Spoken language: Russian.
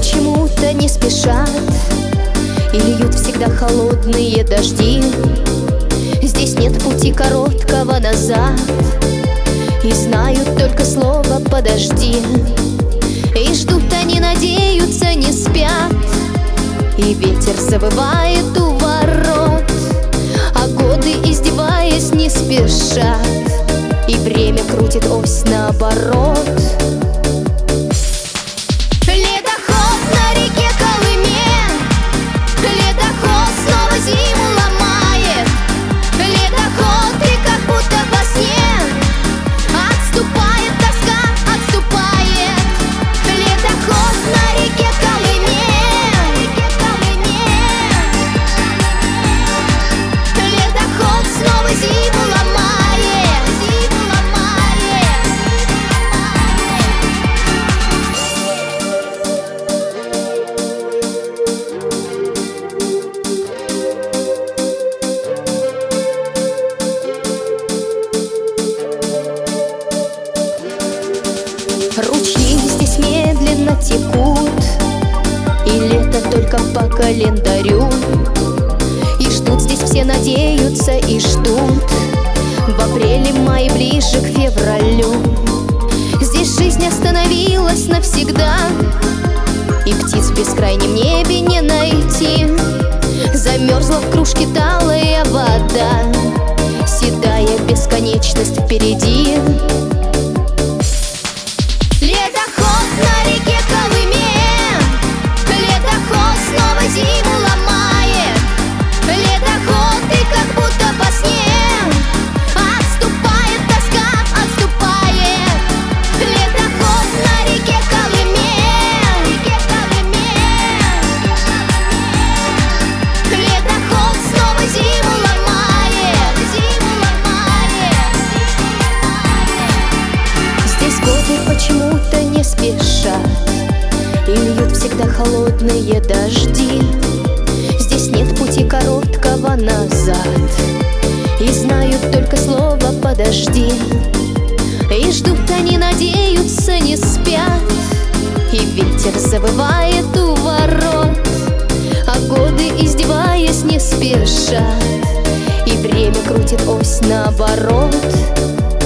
почему-то не спешат и льют всегда холодные дожди. Здесь нет пути короткого назад, и знают только слово «подожди». И ждут они, надеются, не спят, и ветер завывает у ворот, а годы, издеваясь, не спешат, и время крутит ось наоборот. Ледоход на реке Колыме, ледоход снова зиму ломает. Ледоход, и как будто во сне отступает тоска, отступает. Ледоход на реке Колыме, ледоход снова зиму ломает, зиму ломает. Ручьи здесь медленно текут, и лето только по календарю. И ждут здесь все, надеются и ждут в апреле, мае, ближе к февралю. Здесь жизнь остановилась навсегда, и птиц в бескрайнем небе не найти. Замерзла в кружке талая вода, седая бесконечность впереди. Ледоход на реке Колыме, ледоход снова зиму ломает. Ледоход, и как будто во сне отступает тоска, отступает. Ледоход на реке Колыме, ледоход снова зиму ломает, зиму ломает. Здесь годы почему-то не спешат и льют всегда холодные дожди. Здесь нет пути короткого назад, и знают только слово «подожди». И ждут они, надеются, не спят, и ветер завывает у ворот, а годы, издеваясь, не спешат, и время крутит ось наоборот.